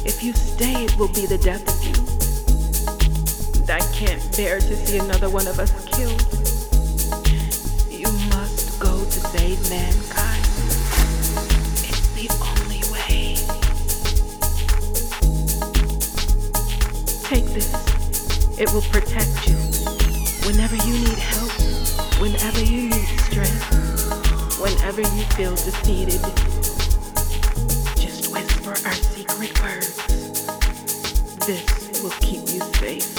If you stay, it will be the death of you. And I can't bear to see another one of us killed. You must go to save mankind. It's the only way. Take this. It will protect you. Whenever you need help, whenever you need strength, whenever you feel defeated, just whisper our secret words. This will keep you safe.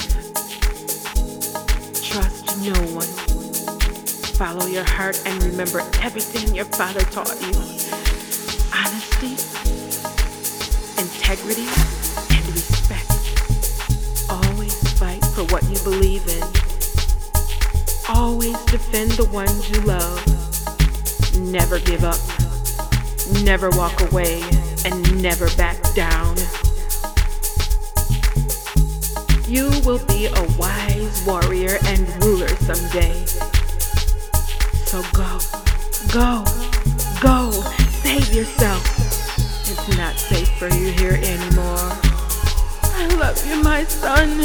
Trust no one. Follow your heart and remember everything your father taught you. Honesty, integrity, and respect. Always fight for what you believe in. Always defend the ones you love. Never give up. Never walk away, and never back down. You will be a wise warrior and ruler someday. So go, go, go, save yourself. It's not safe for you here anymore. I love you, my son.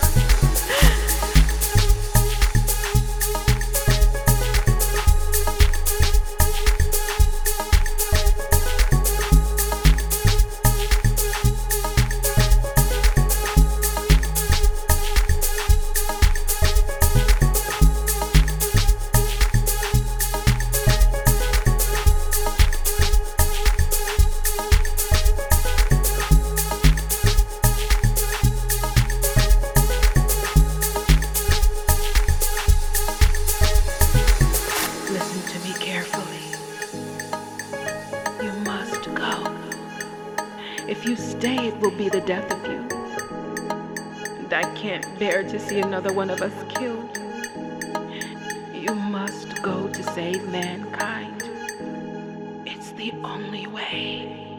If you stay, it will be the death of you. And I can't bear to see another one of us killed. You must go to save mankind. It's the only way.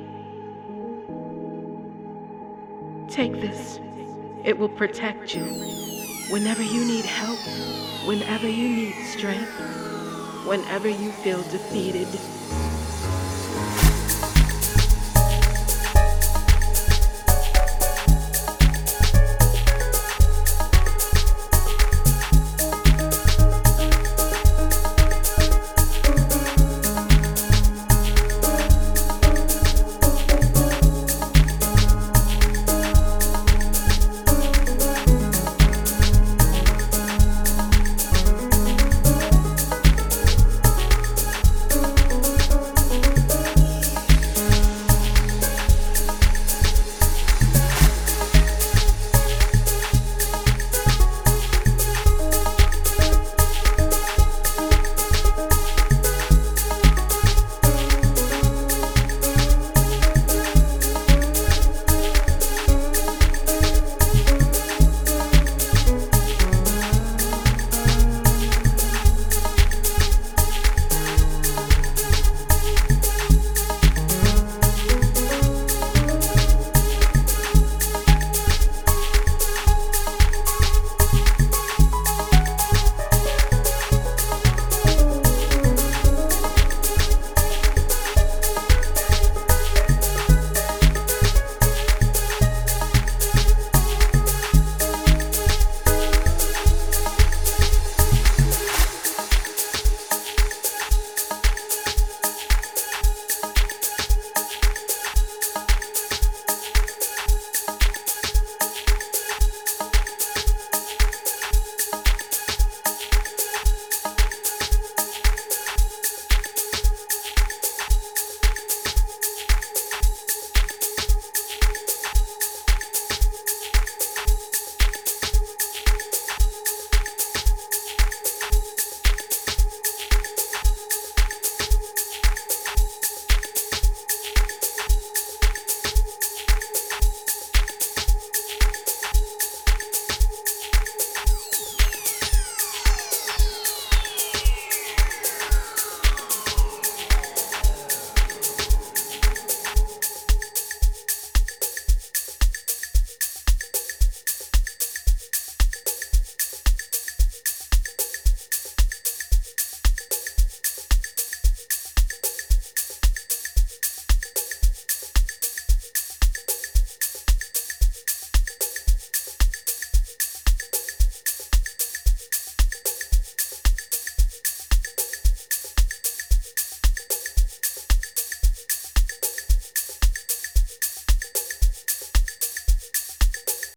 Take this. It will protect you. Whenever you need help, whenever you need strength, whenever you feel defeated,